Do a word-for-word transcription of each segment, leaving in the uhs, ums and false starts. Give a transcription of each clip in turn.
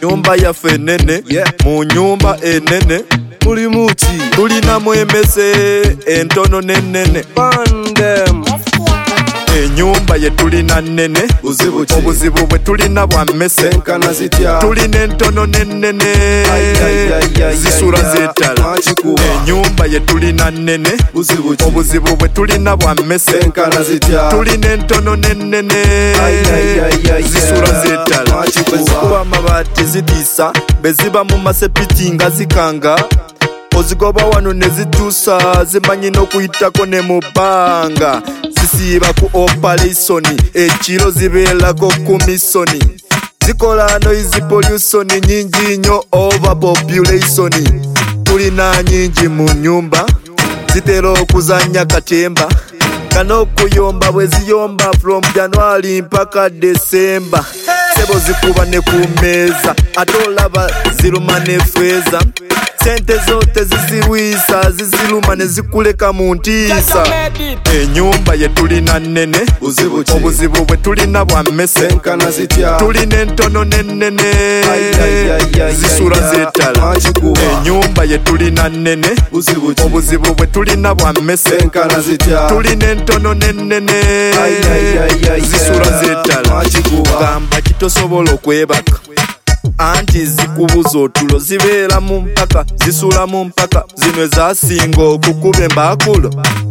Nyumba yaffe enene, yeah. Mu nyumba enene muli muki tulinamu emmese entono n'ennene. Bandem Enyumba ye tulina nnene, obuzibu bwe tulina bwa mmese, tulina entono n'ennene zisula zeetala. Enyumba ye tulina nnene, obuzibu bwe tulina bwa mmese, tulina entono n'ennene zisula zeetala. Bwe zikuba amabaati zitiisa, be ziba mu masepiti nga zikanga, ozigoba wano ne zituusa zimanyi n'okuyitako ne mu bbanga. Zisiiba ku operation, ekiro zibeerako ku misoni, zikola noise pollution nyingi nnyo overpopulation. Tulina nyingi mu nyumba, zitera okuzanya katemba, kana okuyomba bwe ziyomba from January mpaka December. Sebo zikuba ne ku meeza, ate olaba ziruma ne feeza, sente zote ziziwisa ziziluma ne zikuleka mu ntiisa. Enyumba ye tulina nnene, obuzibu bwe tulina bwa mmese, tulina entono n'ennene zisula zeetala. Enyumba ye tulina nnene, obuzibu bwe tulina bwa mmese, tulina entono n'ennene zisula zeetala. Gamba kitosobola okwebaka, anti zikubuza otulo zibeera mu mpaka, zisula mu mpaka, zino ezasinga okukuba embaakulo.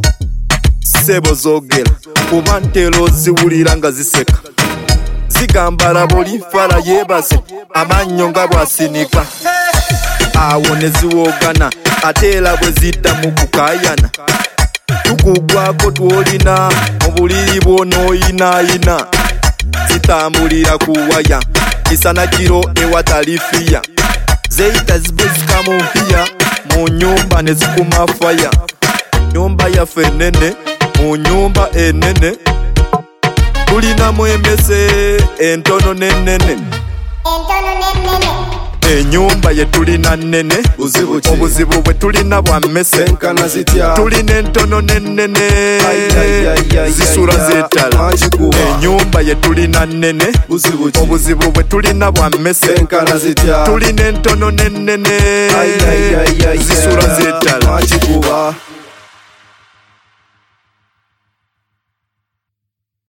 Sebo zoogera kuba ntera oziwulira nga ziseka, zigamba laboli fala yeebase amannyo nga bwasinika. Awo ne ziwoogana ate era bwe zidda mu kukaayana, tukugwako twolina mu buliri bw'onooyinaayina. Zitambulira ku waya kisana kiro ewatalifiya, zeyita zibuzika mu mpiya, mu nyumba ne zikuma faya. Nyumba yaffe enene, mu nyumba enene tulinamu emmese entono n'ennene. Enyumba ye tulina nnene, obuzibu bwe tulina bwa mmese, tulina entono n'ennene zisula zeetala. Enyumba ye tulina nnene, obuzibu bwe tulina bwa mmese, tulina entono n'ennene zisula zeetala.